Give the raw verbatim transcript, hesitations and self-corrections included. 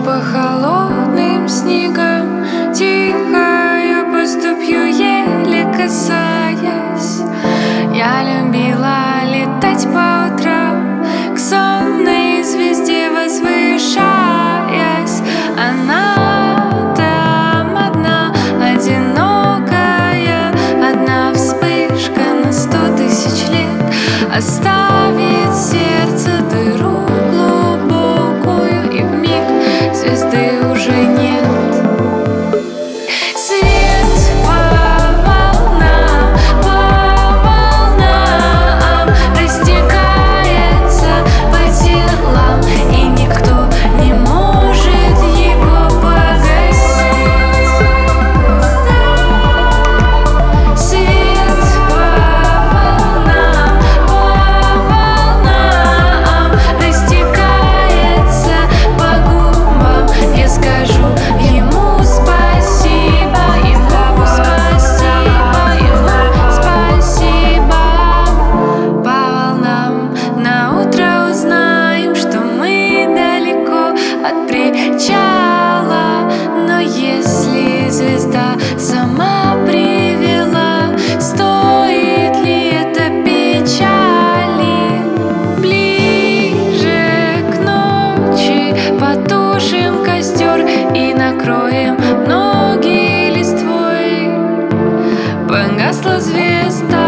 по холодным снегам. Тихо я поступью, еле касаясь. Я любила летать по утрам, к сонной звезде возвышаясь. Она там одна, одинокая, одна вспышка на сто тысяч лет оставит в сердце дыру глубокую, и вмиг звезды уже нет. От причала, но если звезда сама привела, стоит ли это печали? Ближе к ночи потушим костер и накроем ноги листвой. Погасла звезда.